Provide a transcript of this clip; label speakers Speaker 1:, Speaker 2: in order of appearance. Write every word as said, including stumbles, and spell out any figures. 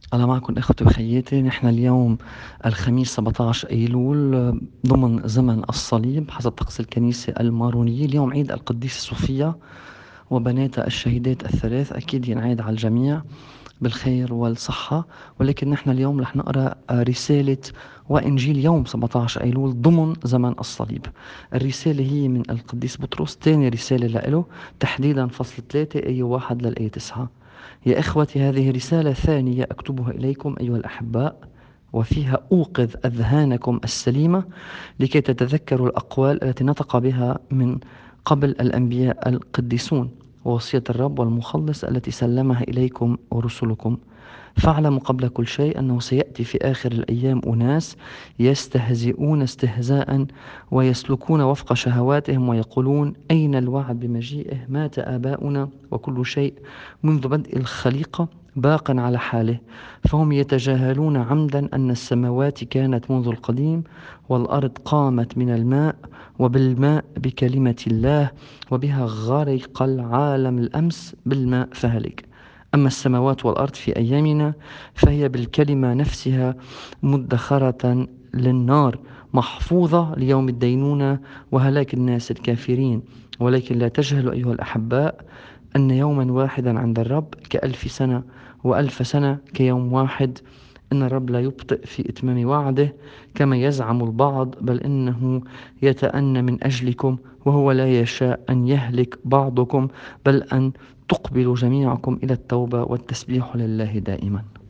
Speaker 1: الله معكم إخوتي وخياتي. نحن اليوم الخميس سبعة عشر أيلول ضمن زمن الصليب حسب طقس الكنيسة المارونية. اليوم عيد القديسة صوفيا وبناتها الشهيدات الثلاث، أكيد ينعاد على الجميع بالخير والصحة. ولكن نحن اليوم رح نقرأ رسالة وإنجيل يوم سبعة عشر أيلول ضمن زمن الصليب. الرسالة هي من القديس بطرس، تاني رسالة له، تحديدا فصل ثلاثة آية واحد للآية تسعة. يا إخوتي، هذه رسالة ثانية أكتبها إليكم أيها الأحباء، وفيها أوقظ أذهانكم السليمة لكي تتذكروا الأقوال التي نطق بها من قبل الأنبياء القديسون، ووصية الرب والمخلص التي سلمها إليكم ورسلكم. فاعلموا قبل كل شيء أنه سيأتي في آخر الأيام أناس يستهزئون استهزاء ويسلكون وفق شهواتهم ويقولون: أين الوعد بمجيئه؟ مات آباؤنا وكل شيء منذ بدء الخليقة باق على حاله. فهم يتجاهلون عمدا أن السماوات كانت منذ القديم، والأرض قامت من الماء وبالماء بكلمة الله، وبها غرق العالم الأمس بالماء فهلك. أما السماوات والأرض في أيامنا فهي بالكلمة نفسها مدخرة للنار، محفوظة ليوم الدينونة وهلاك الناس الكافرين. ولكن لا تجهلوا أيها الأحباء أن يوما واحدا عند الرب كألف سنة، وألف سنة كيوم واحد. إن الرب لا يبطئ في إتمام وعده كما يزعم البعض، بل إنه يتأنى من أجلكم، وهو لا يشاء أن يهلك بعضكم، بل أن تقبلوا جميعكم إلى التوبة والتسبيح لله دائما.